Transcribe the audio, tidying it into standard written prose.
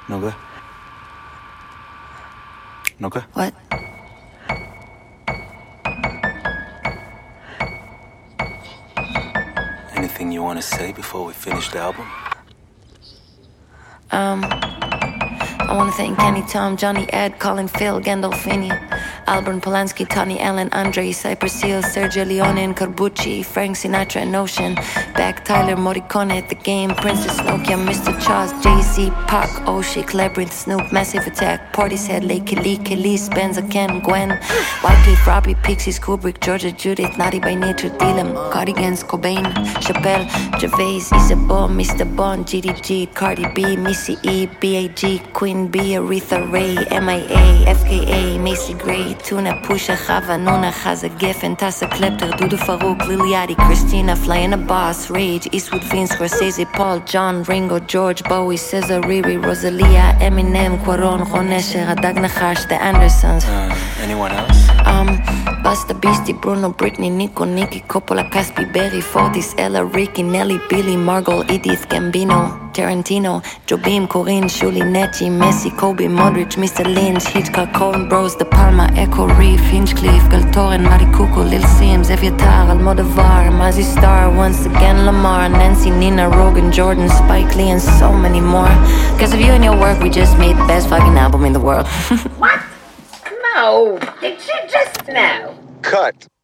No good? No good? What? Anything you want to say before we finish the album? I want to thank Kenny, Tom, Johnny, Ed, Colin, Phil, Gandolfini, Albert Polanski, Tony Allen, Andre, Cypress Hill, Sergio Leone and Corbucci, Frank Sinatra and Ocean, Beck, Tyler, Morricone at the game, Princess Nokia, Mr. Charles, Jay-Z, Pac, Oshik, Labyrinth, Snoop, Massive Attack, Portishead, Lake Lee, Kelly, Spencer, Ken, Gwen, Wycliffe, Robbie, Pixies, Kubrick, Georgia, Judith, Naughty by Nature, Dylan, Cardigans, Cobain, Chappelle, Gervais, Isabeau, Mr. Bond, GDG, Cardi B, Missy E, B.A.G, Queen B, Aretha Ray, M.I.A, FKA, Macy Gray, Tuna, Pusha, Chava, Nuna, Chaza, Geffen, Tassa, Klepter, Dudu Farouk, Lil Yachty, Christina, Flying a Boss, Rage, Eastwood, Vince, Scorsese, Paul, John, Ringo, George, Bowie, Cesar, Riri, Rosalia, Eminem, Quaron, Ronesher, Adag Nahash, The Andersons. Anyone else? Basta Beastie, Bruno, Britney, Nico, Nicky, Coppola, Caspi, Berry, Fortis, Ella, Ricky, Nelly, Billy, Margot, Edith, Gambino, Tarantino, Jobim, Corinne, Shuli, Nettie, Messi, Kobe, Modric, Mr. Lynch, Hitchcock, Coen Bros, De Palma, Echo, Reef, Hinchcliffe, Galtoren, Marikuku, Lil Sims, Eviatar, Almodovar, Mazzy Star, once again Lamar, Nancy, Nina, Rogan, Jordan, Spike Lee, and so many more. Because of you and your work, we just made the best fucking album in the world. What? No, did you just know? Cut.